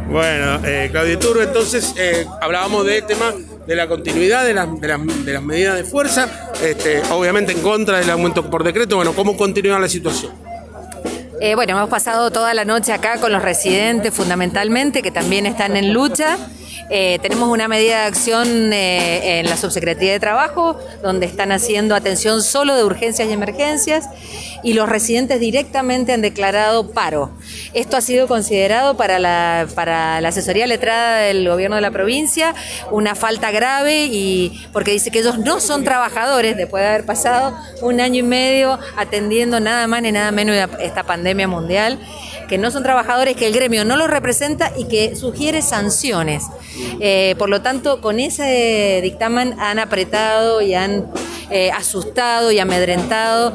Bueno, Claudio Iturbe, entonces hablábamos del tema de la continuidad de las medidas de fuerza, obviamente en contra del aumento por decreto. Bueno, ¿cómo continúa la situación? Bueno, hemos pasado toda la noche acá con los residentes fundamentalmente, que también están en lucha. Tenemos una medida de acción en la Subsecretaría de Trabajo, donde están haciendo atención solo de urgencias y emergencias, y los residentes directamente han declarado paro. Esto ha sido considerado para la asesoría letrada del gobierno de la provincia una falta grave, y porque dice que ellos no son trabajadores después de haber pasado un año y medio atendiendo nada más ni nada menos esta pandemia mundial, que no son trabajadores, que el gremio no los representa y que sugiere sanciones. Por lo tanto, con ese dictamen han apretado y han asustado y amedrentado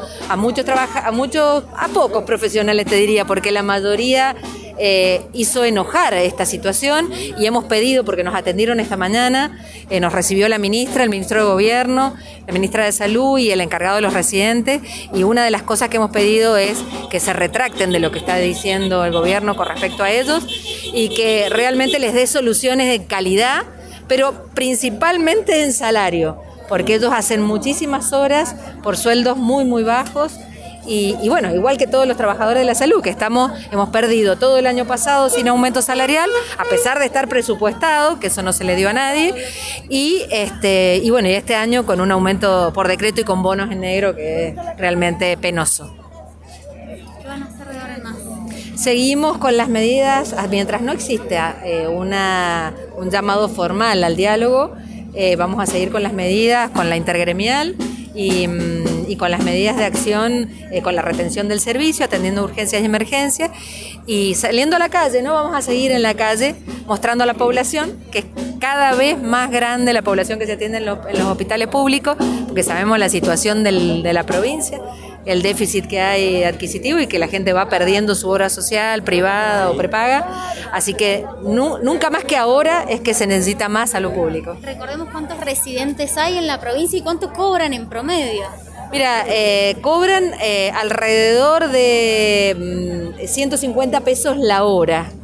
a pocos profesionales, te diría, porque la mayoría hizo enojar a esta situación, y hemos pedido, porque nos atendieron esta mañana, nos recibió la ministra, el ministro de Gobierno, la ministra de Salud y el encargado de los residentes, y una de las cosas que hemos pedido es que se retracten de lo que está diciendo el gobierno con respecto a ellos y que realmente les dé soluciones de calidad, pero principalmente en salario, porque ellos hacen muchísimas horas por sueldos muy, muy bajos. Y bueno, igual que todos los trabajadores de la salud, que hemos perdido todo el año pasado sin aumento salarial, a pesar de estar presupuestado, que eso no se le dio a nadie, y bueno, y este año con un aumento por decreto y con bonos en negro, que es realmente penoso. ¿Qué van a hacer de ahora en más? Seguimos con las medidas, mientras no exista un llamado formal al diálogo, vamos a seguir con las medidas, con la intergremial y con las medidas de acción, con la retención del servicio, atendiendo urgencias y emergencias, y saliendo a la calle, ¿no? Vamos a seguir en la calle mostrando a la población que es cada vez más grande la población que se atiende en los hospitales públicos, porque sabemos la situación de la provincia, el déficit que hay adquisitivo y que la gente va perdiendo su obra social, privada o prepaga, así que nunca más que ahora es que se necesita más salud pública. Recordemos cuántos residentes hay en la provincia y cuánto cobran en promedio. Mira, cobran alrededor de 150 pesos la hora.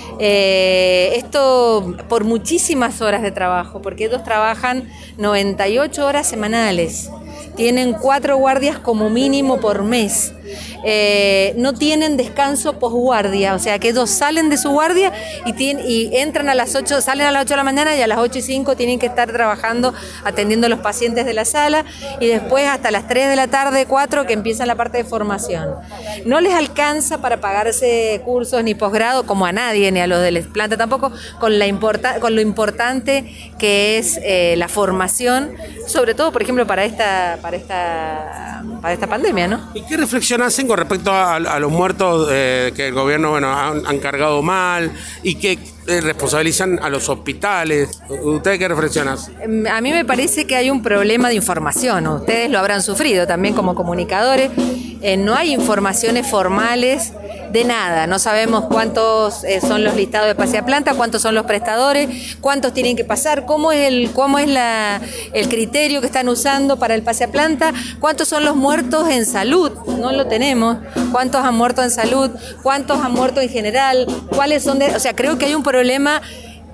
Esto por muchísimas horas de trabajo, porque ellos trabajan 98 horas semanales. Tienen 4 guardias como mínimo por mes. No tienen descanso posguardia, o sea que ellos salen de su guardia y entran a las 8, salen a las 8 de la mañana, y a las 8:05 tienen que estar trabajando, atendiendo a los pacientes de la sala, y después hasta las 3 de la tarde, 4, que empiezan la parte de formación. No les alcanza para pagarse cursos ni posgrado, como a nadie, ni a los de la planta tampoco, con lo importante que es la formación, sobre todo, por ejemplo, para esta pandemia, ¿no? ¿Y qué reflexión hacen con respecto a los muertos que el gobierno han cargado mal y que responsabilizan a los hospitales? ¿Ustedes qué reflexión hacen? A mí me parece que hay un problema de información. Ustedes lo habrán sufrido también como comunicadores. No hay informaciones formales de nada. No sabemos cuántos son los listados de pase a planta, cuántos son los prestadores, cuántos tienen que pasar, cómo es el criterio que están usando para el pase a planta, cuántos son los muertos en salud, no lo tenemos, cuántos han muerto en salud, cuántos han muerto en general, cuáles son o sea, creo que hay un problema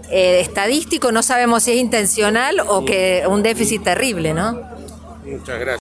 estadístico, no sabemos si es intencional o que un déficit terrible, ¿no? Muchas gracias.